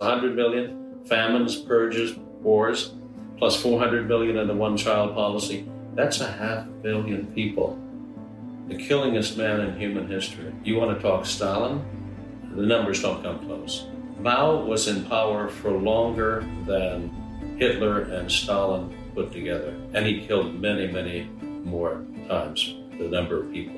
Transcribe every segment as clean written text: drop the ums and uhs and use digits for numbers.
100 million, famines, purges, wars, plus 400 million in the one-child policy. That's 500 million people. The killingest man in human history. You want to talk Stalin? The numbers don't come close. Mao was in power for longer than Hitler and Stalin put together, and he killed many, many more times the number of people.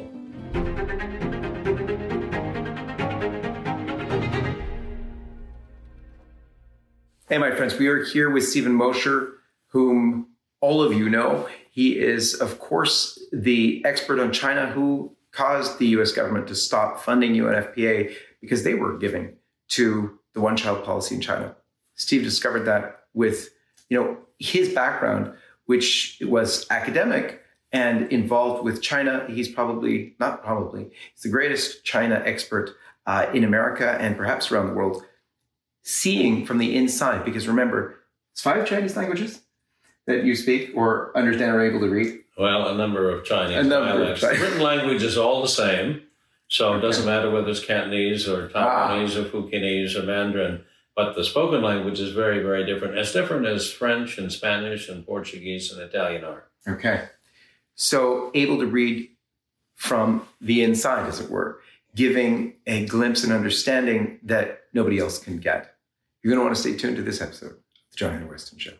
Hey, my friends, we are here with Stephen Mosher, whom all of you know. He is, of course, the expert on China who caused the US government to stop funding UNFPA because they were giving to the one-child policy in China. Steve discovered that with, his background, which was academic and involved with China. He's he's the greatest China expert in America and perhaps around the world, seeing from the inside, because remember, it's 5 Chinese languages that you speak or understand or are able to read. Well, a number of Chinese dialects. The written language is all the same, so it doesn't matter whether it's Cantonese or Taiwanese or Fukienese or Mandarin, but the spoken language is very, very different. As different as French and Spanish and Portuguese and Italian are. Okay. So able to read from the inside, as it were, giving a glimpse and understanding that nobody else can get. You're going to want to stay tuned to this episode of The John Henry Weston Show.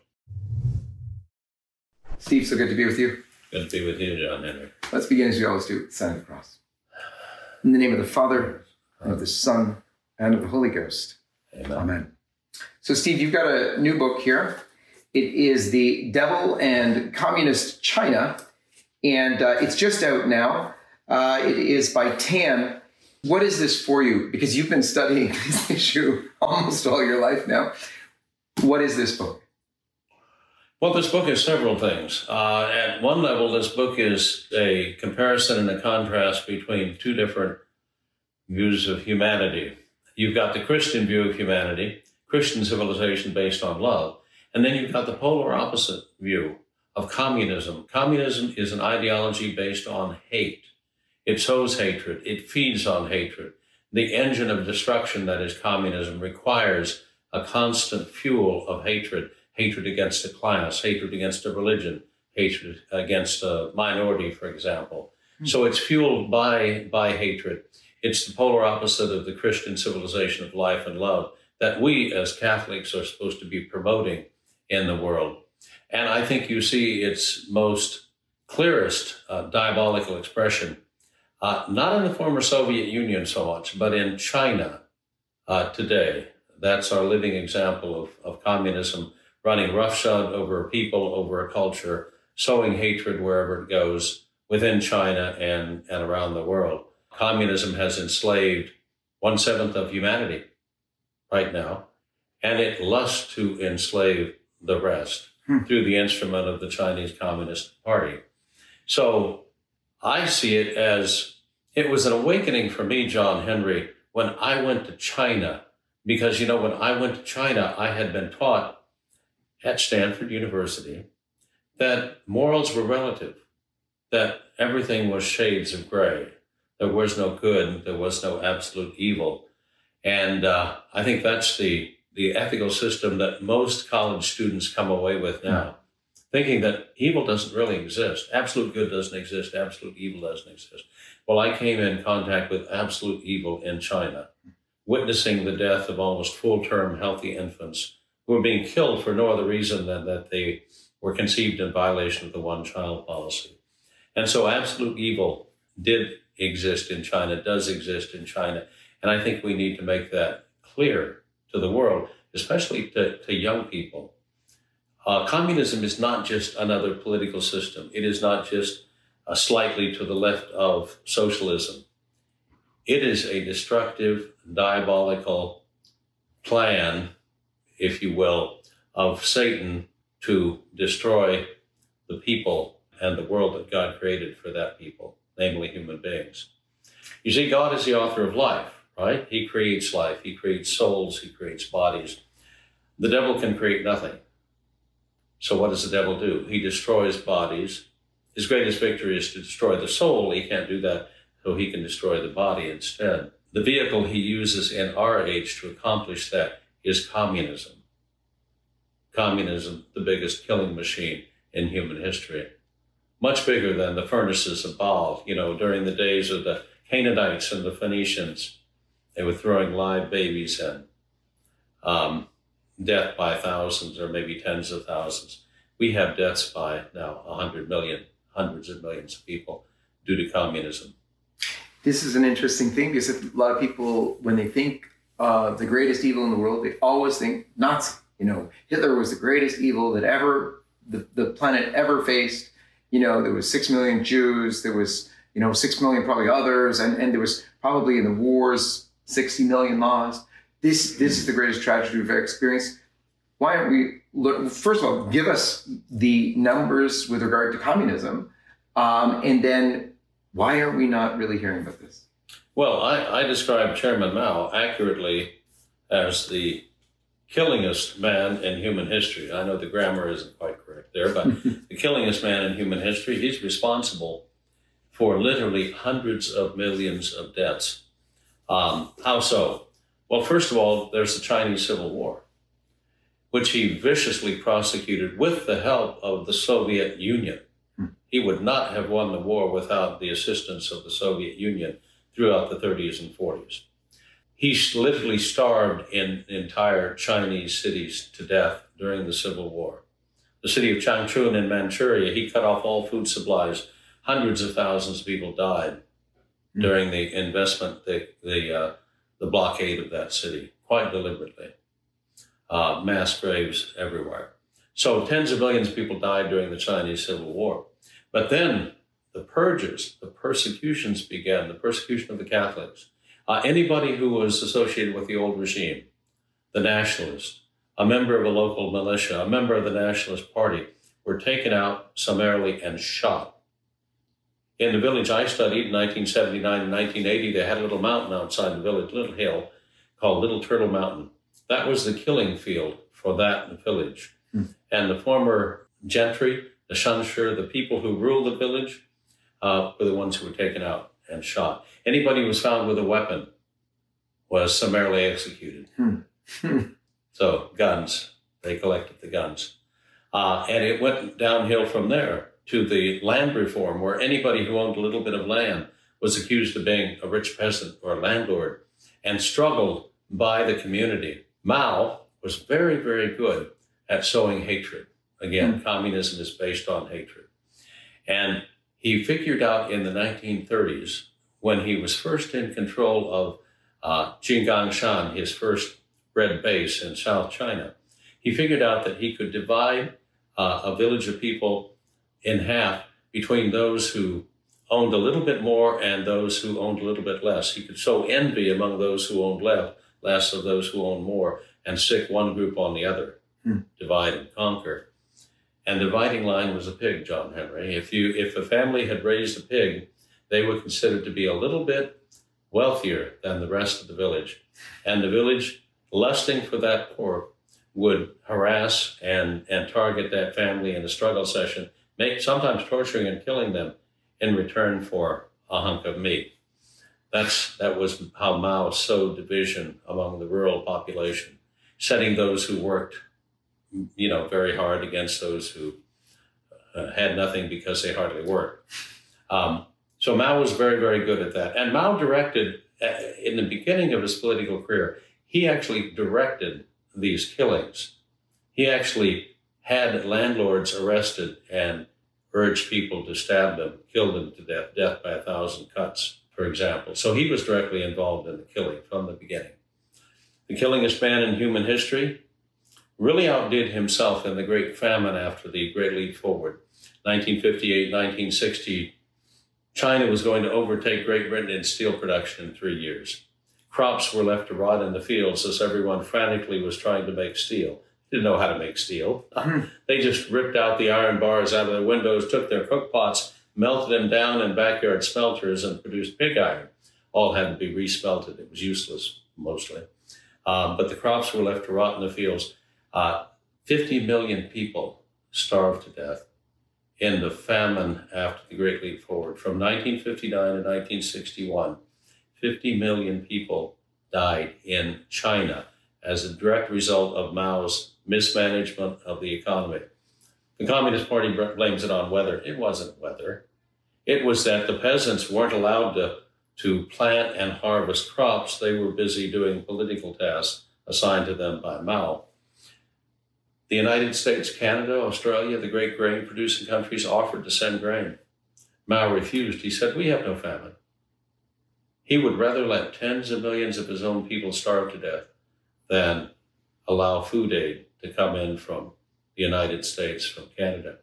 Steve, so good to be with you. Good to be with you, John Henry. Let's begin as we always do, sign of the cross. In the name of the Father, and of the Son, and of the Holy Ghost. Amen. Amen. So, Steve, you've got a new book here. It is The Devil and Communist China, and it's just out now. It is by Tan. What is this for you? Because you've been studying this issue almost all your life now. What is this book? Well, this book is several things. At one level, this book is a comparison and a contrast between 2 different views of humanity. You've got the Christian view of humanity, Christian civilization based on love, and then you've got the polar opposite view of communism. Communism is an ideology based on hate. It sows hatred. It feeds on hatred. The engine of destruction that is communism requires a constant fuel of hatred. Hatred against a class, hatred against a religion, hatred against a minority, for example. So it's fueled by hatred. It's the polar opposite of the Christian civilization of life and love that we as Catholics are supposed to be promoting in the world. And I think you see its most clearest diabolical expression, not in the former Soviet Union so much, but in China today. That's our living example of communism running roughshod over people, over a culture, sowing hatred wherever it goes within China and around the world. Communism has enslaved 1/7 of humanity right now, and it lusts to enslave the rest through the instrument of the Chinese Communist Party. So I see it as, it was an awakening for me, John Henry, when I went to China, because, when I went to China, I had been taught at Stanford University that morals were relative, that everything was shades of gray. There was no good, there was no absolute evil. And I think that's the ethical system that most college students come away with now, thinking that evil doesn't really exist. Absolute good doesn't exist, absolute evil doesn't exist. Well, I came in contact with absolute evil in China, witnessing the death of almost full-term healthy infants who were being killed for no other reason than that they were conceived in violation of the one-child policy. And so absolute evil did exist in China, does exist in China. And I think we need to make that clear to the world, especially to young people. Communism is not just another political system. It is not just slightly to the left of socialism. It is a destructive, diabolical plan, if you will, of Satan to destroy the people and the world that God created for that people, namely human beings. You see, God is the author of life, right? He creates life, he creates souls, he creates bodies. The devil can create nothing. So what does the devil do? He destroys bodies. His greatest victory is to destroy the soul. He can't do that, so he can destroy the body instead. The vehicle he uses in our age to accomplish that is communism. Communism, the biggest killing machine in human history. Much bigger than the furnaces of Baal, during the days of the Canaanites and the Phoenicians. They were throwing live babies in. Death by thousands or maybe tens of thousands. We have deaths by now 100 million, hundreds of millions of people due to communism. This is an interesting thing because a lot of people, when they think the greatest evil in the world, they always think Nazi. Hitler was the greatest evil that the planet ever faced. There was 6 million Jews. There was, 6 million probably others. And there was probably in the wars, 60 million lost. This is the greatest tragedy we've ever experienced. Why don't we look, first of all, give us the numbers with regard to communism. And then why are we not really hearing about this? Well, I describe Chairman Mao accurately as the killingest man in human history. I know the grammar isn't quite correct there, but the killingest man in human history. He's responsible for literally hundreds of millions of deaths. How so? Well, first of all, there's the Chinese Civil War, which he viciously prosecuted with the help of the Soviet Union. He would not have won the war without the assistance of the Soviet Union throughout the 30s and 40s. He literally starved in entire Chinese cities to death during the Civil War. The city of Changchun in Manchuria, he cut off all food supplies. Hundreds of thousands of people died during the investment, the blockade of that city, quite deliberately. Mass graves everywhere. So tens of millions of people died during the Chinese Civil War. But then the purges, the persecutions began, the persecution of the Catholics. Anybody who was associated with the old regime, the nationalists, a member of a local militia, a member of the Nationalist Party, were taken out summarily and shot. In the village I studied in 1979 and 1980, they had a little mountain outside the village, little hill, called Little Turtle Mountain. That was the killing field for that village. And the former gentry, the shanshur, the people who ruled the village, were the ones who were taken out and shot. Anybody who was found with a weapon was summarily executed. So guns, they collected the guns. And it went downhill from there to the land reform, where anybody who owned a little bit of land was accused of being a rich peasant or a landlord and struggled by the community. Mao was very, very good at sowing hatred. Again, communism is based on hatred. And he figured out in the 1930s, when he was first in control of Jinggangshan, his first red base in South China, he figured out that he could divide a village of people in half between those who owned a little bit more and those who owned a little bit less. He could sow envy among those who owned less of those who owned more, and sick one group on the other, divide and conquer. And the dividing line was a pig, John Henry. If a family had raised a pig, they were considered to be a little bit wealthier than the rest of the village. And the village, lusting for that pork, would harass and target that family in a struggle session, sometimes torturing and killing them in return for a hunk of meat. That was how Mao sowed division among the rural population, setting those who worked, very hard against those who had nothing because they hardly worked. So Mao was very, very good at that. And Mao directed, in the beginning of his political career, he actually directed these killings. He actually had landlords arrested and urged people to stab them, kill them to death by 1,000 cuts, for example. So he was directly involved in the killing from the beginning. The killingest man in human history really outdid himself in the Great Famine after the Great Leap Forward. 1958, 1960, China was going to overtake Great Britain in steel production in 3 years. Crops were left to rot in the fields as everyone frantically was trying to make steel. Didn't know how to make steel. They just ripped out the iron bars out of their windows, took their cook pots, melted them down in backyard smelters, and produced pig iron. All had to be resmelted. It was useless, mostly. But the crops were left to rot in the fields. 50 million people starved to death in the famine after the Great Leap Forward. From 1959 to 1961, 50 million people died in China as a direct result of Mao's mismanagement of the economy. The Communist Party blames it on weather. It wasn't weather. It was that the peasants weren't allowed to plant and harvest crops. They were busy doing political tasks assigned to them by Mao. The United States, Canada, Australia, the great grain-producing countries offered to send grain. Mao refused. He said, "We have no famine." He would rather let tens of millions of his own people starve to death than allow food aid to come in from the United States, from Canada.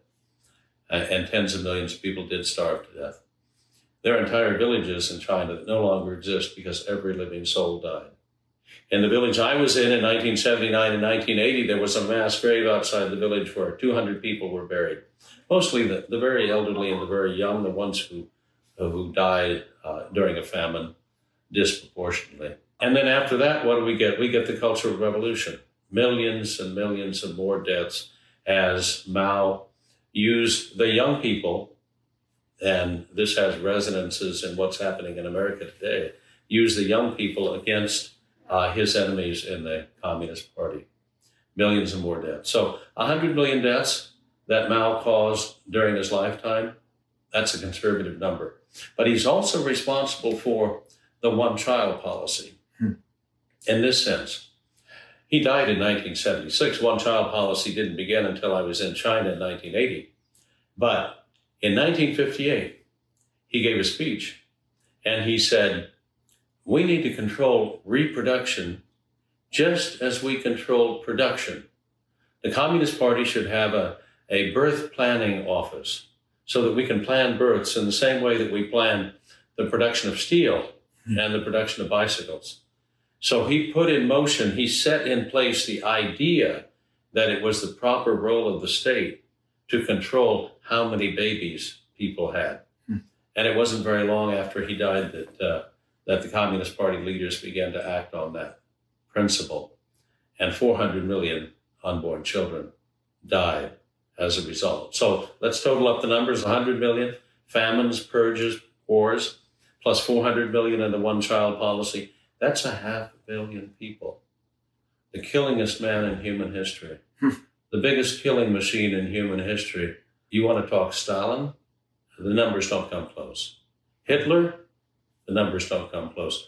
And tens of millions of people did starve to death. There are entire villages in China that no longer exist because every living soul died. In the village I was in 1979 and 1980, there was a mass grave outside the village where 200 people were buried. Mostly the very elderly and the very young, the ones who died during a famine disproportionately. And then after that, what do we get? We get the Cultural Revolution. Millions and millions of more deaths as Mao used the young people, and this has resonances in what's happening in America today, used the young people against his enemies in the Communist Party. Millions and more deaths. So 100 million deaths that Mao caused during his lifetime, that's a conservative number. But he's also responsible for the one-child policy. In this sense, he died in 1976. One-child policy didn't begin until I was in China in 1980. But in 1958, he gave a speech, and he said, "We need to control reproduction just as we control production. The Communist Party should have a birth planning office so that we can plan births in the same way that we plan the production of steel and the production of bicycles." So he put in motion, he set in place the idea that it was the proper role of the state to control how many babies people had. And it wasn't very long after he died that the Communist Party leaders began to act on that principle. And 400 million unborn children died as a result. So let's total up the numbers: 100 million, famines, purges, wars, plus 400 million in the one-child policy. That's 500 million people. The killingest man in human history. The biggest killing machine in human history. You want to talk Stalin? The numbers don't come close. Hitler? The numbers don't come close.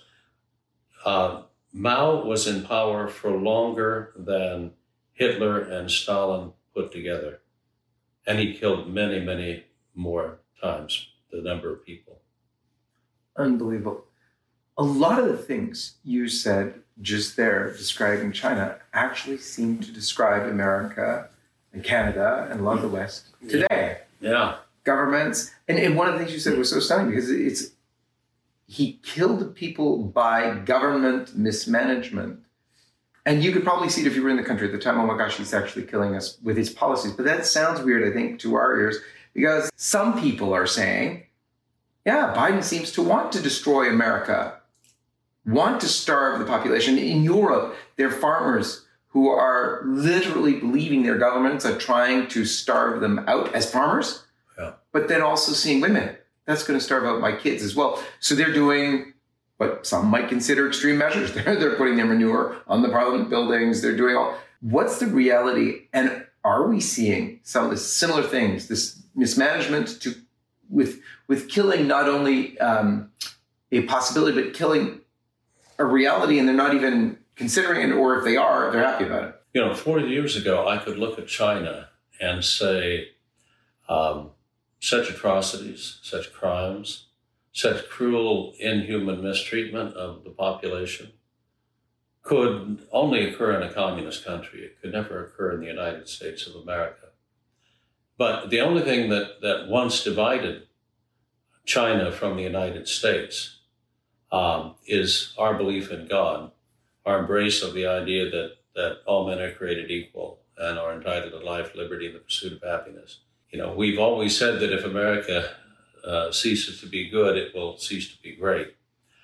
Mao was in power for longer than Hitler and Stalin put together. And he killed many, many more times the number of people. Unbelievable. A lot of the things you said just there describing China actually seem to describe America and Canada and a lot of the West today. Yeah. Governments. And one of the things you said was so stunning because he killed people by government mismanagement. And you could probably see it if you were in the country at the time. Oh my gosh, he's actually killing us with his policies. But that sounds weird, I think, to our ears, because some people are saying, yeah, Biden seems to want to destroy America, want to starve the population. In Europe, there are farmers who are literally believing their governments are trying to starve them out as farmers, but then also seeing women. That's going to starve out my kids as well. So they're doing what some might consider extreme measures. They're putting their manure on the parliament buildings. They're doing all. What's the reality? And are we seeing some of the similar things, this mismanagement with killing not only a possibility, but killing a reality, and they're not even considering it, or if they are, they're happy about it? 40 years ago, I could look at China and say, such atrocities, such crimes, such cruel, inhuman mistreatment of the population could only occur in a communist country. It could never occur in the United States of America. But the only thing that once divided China from the United States is our belief in God, our embrace of the idea that all men are created equal and are entitled to life, liberty, and the pursuit of happiness. We've always said that if America ceases to be good, it will cease to be great.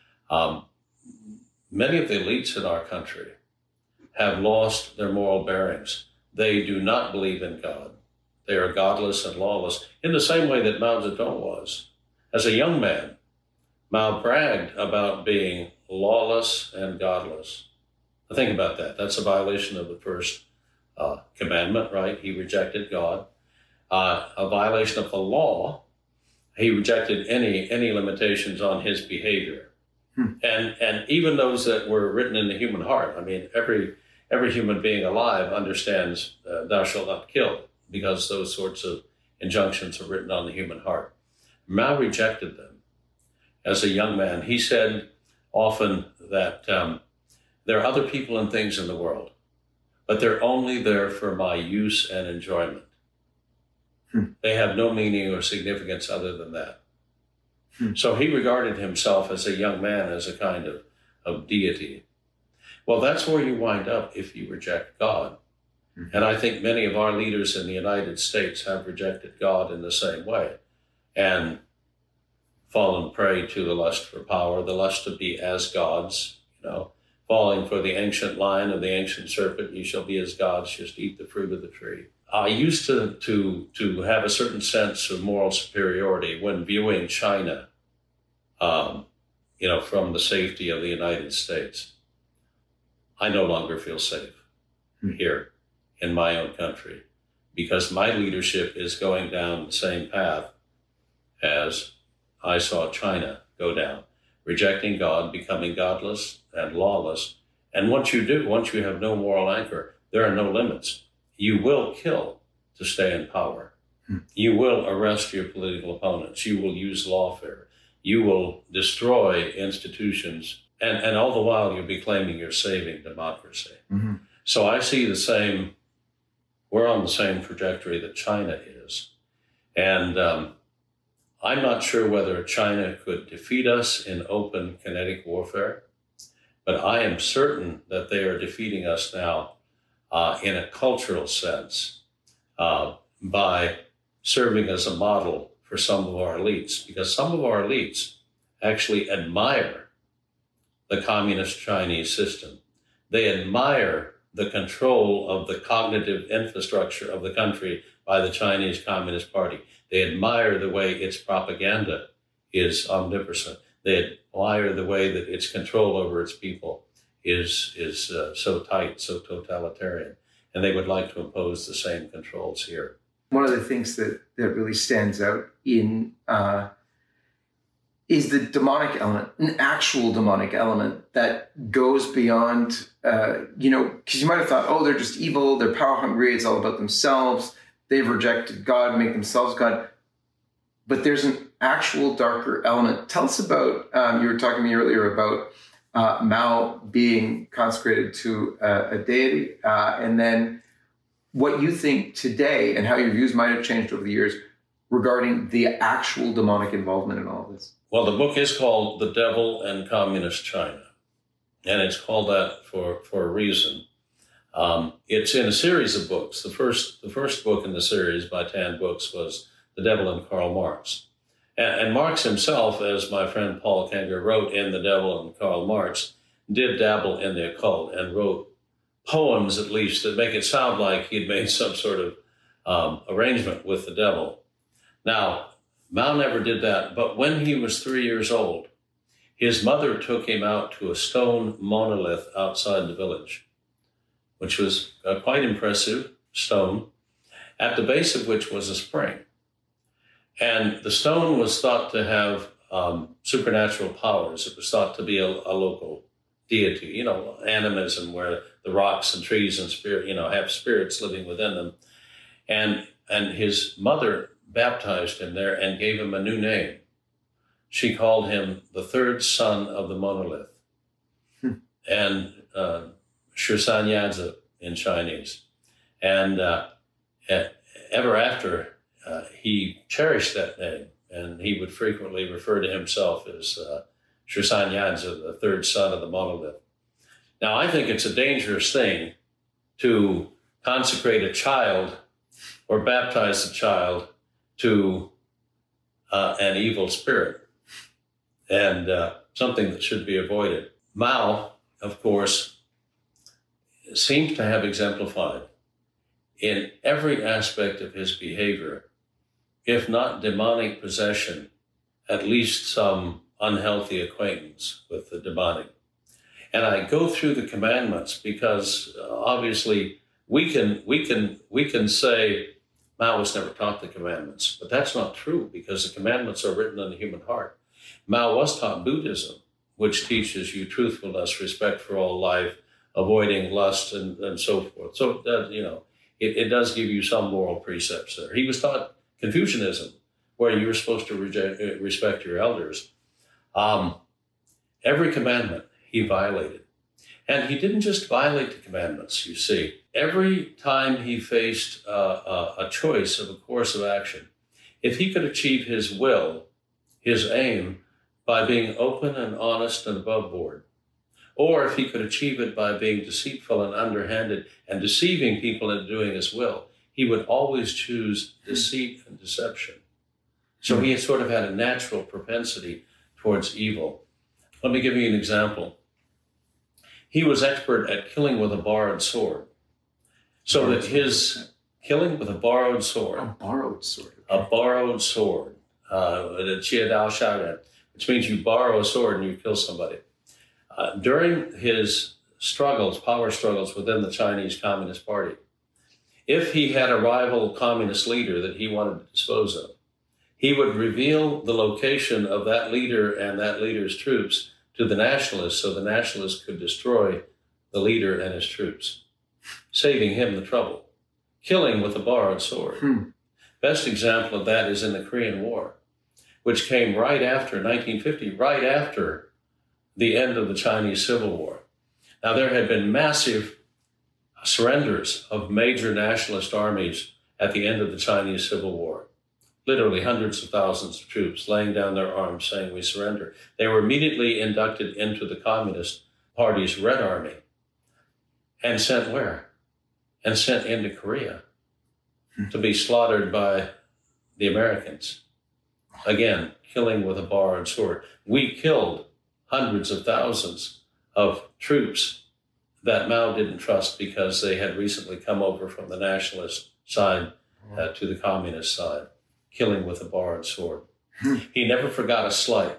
Many of the elites in our country have lost their moral bearings. They do not believe in God. They are godless and lawless in the same way that Mao Zedong was. As a young man, Mao bragged about being lawless and godless. Think about that. That's a violation of the first commandment, right? He rejected God. A violation of the law. He rejected any limitations on his behavior. And even those that were written in the human heart. I mean, every human being alive understands thou shalt not kill, because those sorts of injunctions are written on the human heart. Mao rejected them. As a young man, he said often that there are other people and things in the world, but they're only there for my use and enjoyment. They have no meaning or significance other than that. So he regarded himself as a young man as a kind of deity. Well, that's where you wind up if you reject God. And I think many of our leaders in the United States have rejected God in the same way and fallen prey to the lust for power, the lust to be as gods, falling for the ancient line of the ancient serpent, you shall be as gods, just eat the fruit of the tree. I used to have a certain sense of moral superiority when viewing China, from the safety of the United States. I no longer feel safe here in my own country because my leadership is going down the same path as I saw China go down, rejecting God, becoming godless and lawless. And once you have no moral anchor, there are no limits. You will kill to stay in power. You will arrest your political opponents. You will use lawfare. You will destroy institutions. And all the while, you'll be claiming you're saving democracy. So I see we're on the same trajectory that China is. And I'm not sure whether China could defeat us in open kinetic warfare, but I am certain that they are defeating us now in a cultural sense by serving as a model for some of our elites, because some of our elites actually admire the communist Chinese system. They admire the control of the cognitive infrastructure of the country by the Chinese Communist Party. They admire the way its propaganda is omnipresent. They admire the way that its control over its people is so tight, so totalitarian. And they would like to impose the same controls here. One of the things that really stands out is the demonic element, an actual demonic element that goes beyond, because you might have thought, they're just evil, they're power hungry, it's all about themselves, they've rejected God, make themselves God. But there's an actual darker element. Tell us about, you were talking to me earlier about Mao being consecrated to a deity, and then what you think today and how your views might have changed over the years regarding the actual demonic involvement in all of this. Well, the book is called The Devil and Communist China, and it's called that for a reason. It's in a series of books. The first book in the series by Tan Books was The Devil and Karl Marx. And Marx himself, as my friend Paul Kenger wrote in The Devil and Karl Marx, did dabble in the occult and wrote poems, at least, that make it sound like he'd made some sort of arrangement with the devil. Now, Mao never did that, but when he was 3 years old, his mother took him out to a stone monolith outside the village, which was a quite impressive stone, at the base of which was a spring. And the stone was thought to have supernatural powers. It was thought to be a local deity, animism, where the rocks and trees and spirit, have spirits living within them. And his mother baptized him there and gave him a new name. She called him the third son of the monolith, and Shisan Yadze in Chinese. And ever after, he cherished that name, and he would frequently refer to himself as Shisan Yadze, the third son of the monolith. Now, I think it's a dangerous thing to consecrate a child or baptize a child to an evil spirit, and something that should be avoided. Mao, of course, seems to have exemplified in every aspect of his behavior, if not demonic possession, at least some unhealthy acquaintance with the demonic. And I go through the commandments because obviously we can say Mao was never taught the commandments, but that's not true because the commandments are written in the human heart. Mao was taught Buddhism, which teaches you truthfulness, respect for all life, avoiding lust, and so forth. So it does give you some moral precepts there. He was taught Confucianism, where you were supposed to respect your elders. Every commandment he violated. And he didn't just violate the commandments, you see. Every time he faced a choice of a course of action, if he could achieve his will, his aim, by being open and honest and above board, or if he could achieve it by being deceitful and underhanded and deceiving people into doing his will, he would always choose deceit and deception. So he sort of had a natural propensity towards evil. Let me give you an example. He was expert at killing with a borrowed sword. So that his killing with a borrowed sword. A borrowed sword. A borrowed sword. The Jie Dao Shao, which means you borrow a sword and you kill somebody. During his struggles, power struggles within the Chinese Communist Party, if he had a rival communist leader that he wanted to dispose of, he would reveal the location of that leader and that leader's troops to the nationalists so the nationalists could destroy the leader and his troops, saving him the trouble, killing with a borrowed sword. Best example of that is in the Korean War, which came right after 1950, right after the end of the Chinese Civil War. Now, there had been massive surrenders of major nationalist armies at the end of the Chinese Civil War. Literally hundreds of thousands of troops laying down their arms saying, we surrender. They were immediately inducted into the Communist Party's Red Army and sent where? And sent into Korea to be slaughtered by the Americans. Again, killing with a borrowed sword. We killed hundreds of thousands of troops that Mao didn't trust because they had recently come over from the nationalist side to the communist side, killing with a borrowed sword. He never forgot a slight.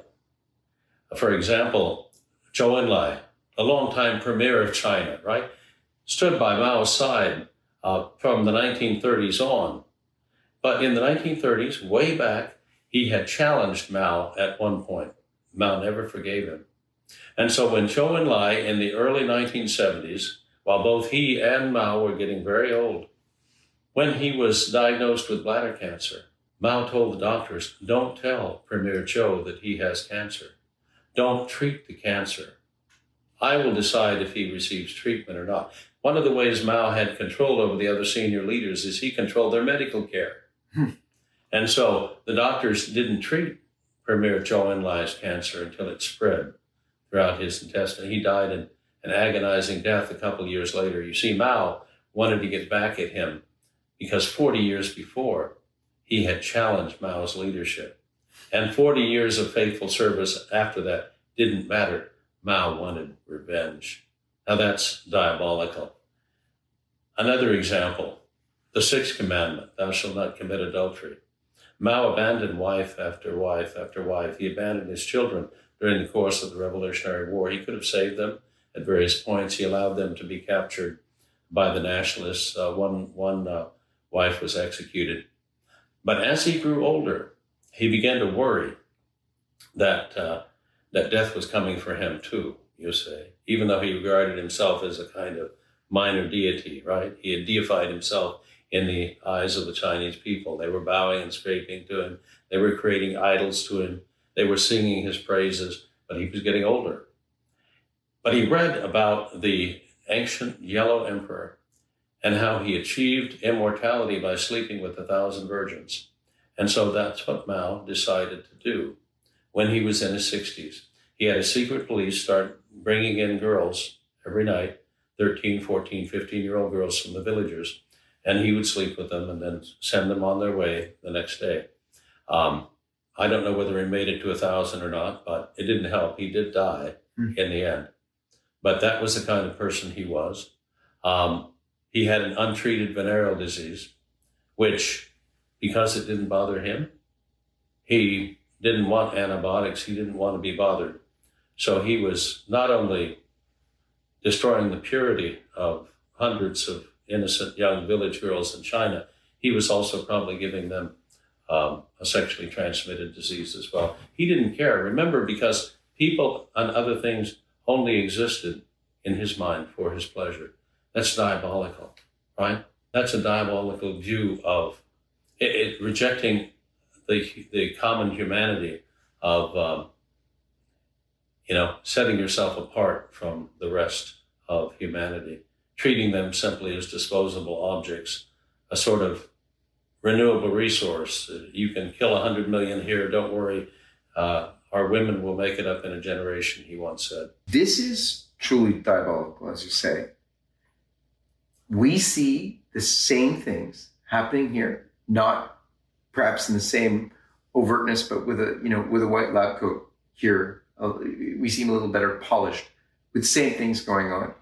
For example, Zhou Enlai, a longtime premier of China, right, stood by Mao's side from the 1930s on. But in the 1930s, way back, he had challenged Mao at one point. Mao never forgave him. And so when Zhou Enlai in the early 1970s, while both he and Mao were getting very old, when he was diagnosed with bladder cancer, Mao told the doctors, don't tell Premier Zhou that he has cancer. Don't treat the cancer. I will decide if he receives treatment or not. One of the ways Mao had control over the other senior leaders is he controlled their medical care. And so the doctors didn't treat Premier Zhou Enlai's cancer until it spread throughout his intestine. He died in an agonizing death a couple years later. You see, Mao wanted to get back at him because 40 years before, he had challenged Mao's leadership. And 40 years of faithful service after that didn't matter. Mao wanted revenge. Now that's diabolical. Another example, the sixth commandment, thou shalt not commit adultery. Mao abandoned wife after wife after wife. He abandoned his children during the course of the Revolutionary War. He could have saved them at various points. He allowed them to be captured by the nationalists. One wife was executed. But as he grew older, he began to worry that death was coming for him too, you say, even though he regarded himself as a kind of minor deity, right? He had deified himself in the eyes of the Chinese people. They were bowing and scraping to him. They were creating idols to him. They were singing his praises, but he was getting older. But he read about the ancient Yellow Emperor and how he achieved immortality by sleeping with 1,000 virgins. And so that's what Mao decided to do when he was in his 60s. He had a secret police start bringing in girls every night, 13, 14, 15-year-old girls from the villagers, and he would sleep with them and then send them on their way the next day. I don't know whether he made it to 1,000 or not, but it didn't help. He did die in the end. But that was the kind of person he was. He had an untreated venereal disease, which, because it didn't bother him, he didn't want antibiotics. He didn't want to be bothered. So he was not only destroying the purity of hundreds of innocent young village girls in China, he was also probably giving them a sexually transmitted disease as well. He didn't care. Remember, because people and other things only existed in his mind for his pleasure. That's diabolical, right? That's a diabolical view of it, rejecting the common humanity of, setting yourself apart from the rest of humanity, treating them simply as disposable objects, a sort of renewable resource. You can kill 100 million here, don't worry. Our women will make it up in a generation, he once said. This is truly diabolical, as you say. We see the same things happening here, not perhaps in the same overtness, but with a white lab coat here. We seem a little better polished, with the same things going on.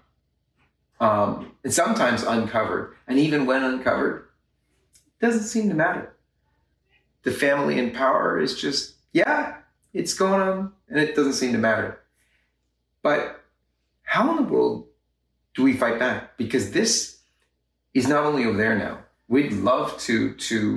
And sometimes uncovered. And even when uncovered, it doesn't seem to matter. The family in power is just, it's going on, and it doesn't seem to matter. But how in the world do we fight back? Because this is not only over there now. We'd love to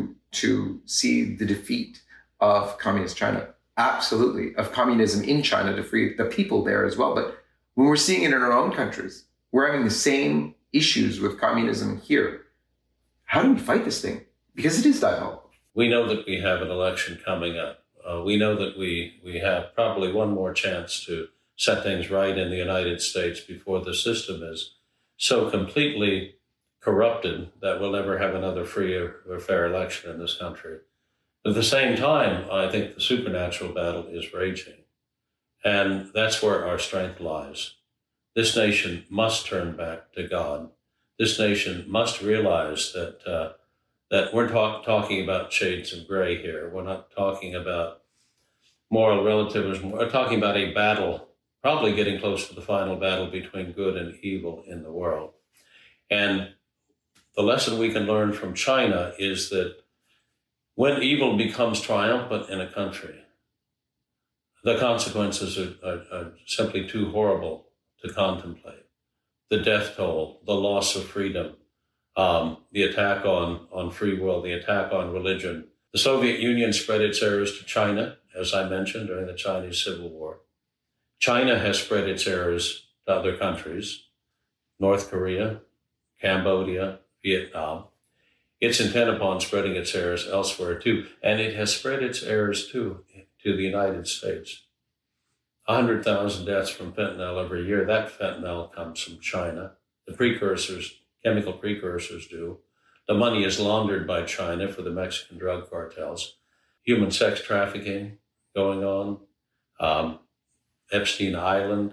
see the defeat of communist China. Absolutely, of communism in China to free the people there as well. But when we're seeing it in our own countries, we're having the same issues with communism here. How do we fight this thing? Because it is diabolical. We know that we have an election coming up. We know that we have probably one more chance to set things right in the United States before the system is so completely corrupted that we'll never have another free or fair election in this country. At the same time, I think the supernatural battle is raging. And that's where our strength lies. This nation must turn back to God. This nation must realize that we're talking about shades of gray here. We're not talking about moral relativism. We're talking about a battle, probably getting close to the final battle between good and evil in the world. And the lesson we can learn from China is that when evil becomes triumphant in a country, the consequences are simply too horrible to contemplate. The death toll, the loss of freedom, the attack on free will, the attack on religion. The Soviet Union spread its errors to China, as I mentioned, during the Chinese Civil War. China has spread its errors to other countries, North Korea, Cambodia, Vietnam. It's intent upon spreading its errors elsewhere too, and it has spread its errors too to the United States. 100,000 deaths from fentanyl every year. That fentanyl comes from China. The precursors, chemical precursors do. The money is laundered by China for the Mexican drug cartels. Human sex trafficking going on. Epstein Island.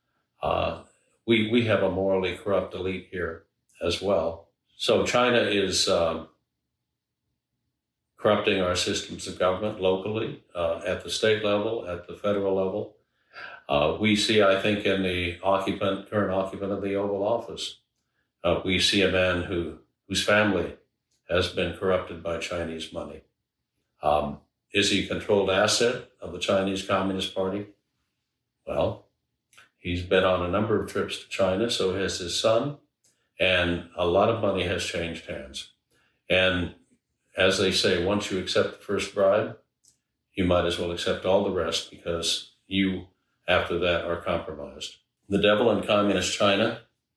We have a morally corrupt elite here as well. So China is corrupting our systems of government locally, at the state level, at the federal level. We see, I think, in the current occupant of the Oval Office, we see a man whose family has been corrupted by Chinese money. Is he a controlled asset of the Chinese Communist Party? Well, he's been on a number of trips to China, so has his son, and a lot of money has changed hands. And as they say, once you accept the first bribe, you might as well accept all the rest, because you, after that, are compromised. The devil in communist China,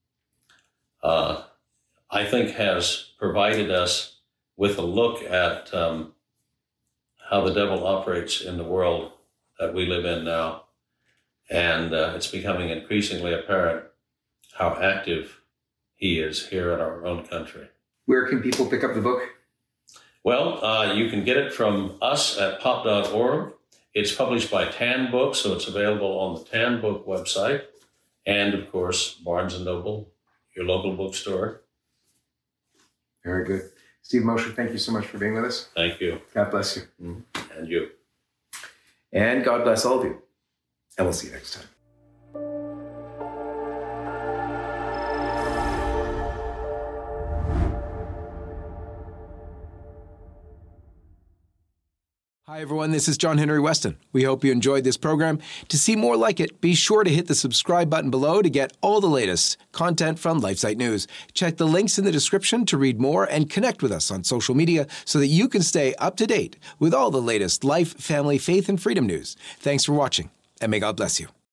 I think, has provided us with a look at how the devil operates in the world that we live in now. And it's becoming increasingly apparent how active he is here in our own country. Where can people pick up the book? Well, you can get it from us at pop.org. It's published by Tan Books, so it's available on the Tan Book website. And, of course, Barnes & Noble, your local bookstore. Very good. Steve Mosher, thank you so much for being with us. Thank you. God bless you. And you. And God bless all of you. And we'll see you next time. Hi, everyone. This is John Henry Weston. We hope you enjoyed this program. To see more like it, be sure to hit the subscribe button below to get all the latest content from LifeSite News. Check the links in the description to read more and connect with us on social media so that you can stay up to date with all the latest life, family, faith, and freedom news. Thanks for watching, and may God bless you.